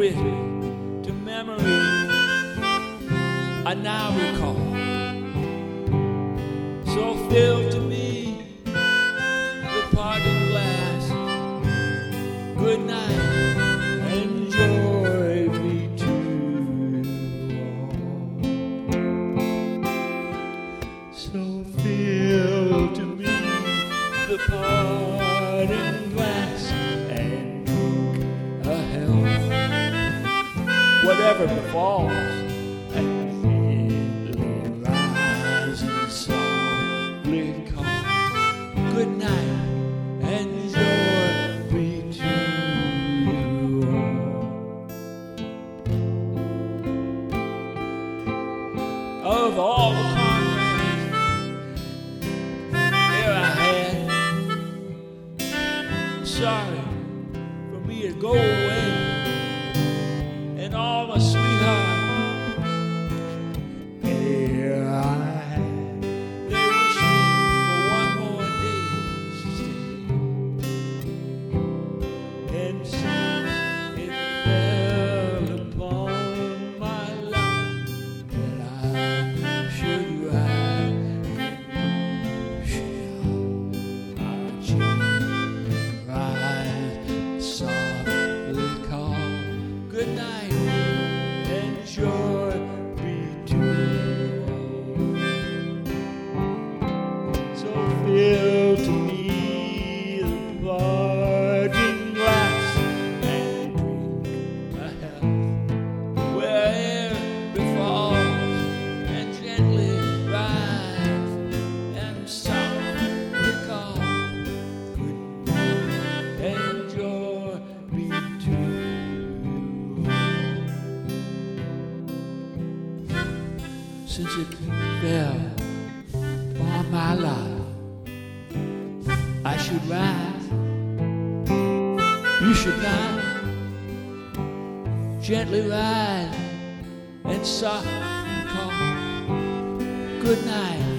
drifted to memory I now recall. So fill to me the parting glass. Good night, enjoy me too. So fill to me the parting glass and drink a health, whatever befalls, and gently rise and softly call. Good night, enjoy me too. Of all the comrades there I had, sorry for me to go away, and all my sweethearts here I had. They wish me for one more day to stay, and since it fell upon my lot that I should ride, softly call. Good night, enjoy me too. So fill to me the parting glass and drink a health, where'er befalls, and gently rise and softly call. Good night, enjoy me too. Since it fell upon my lot, I should rise, you should not. Gently rise and softly call. Good night,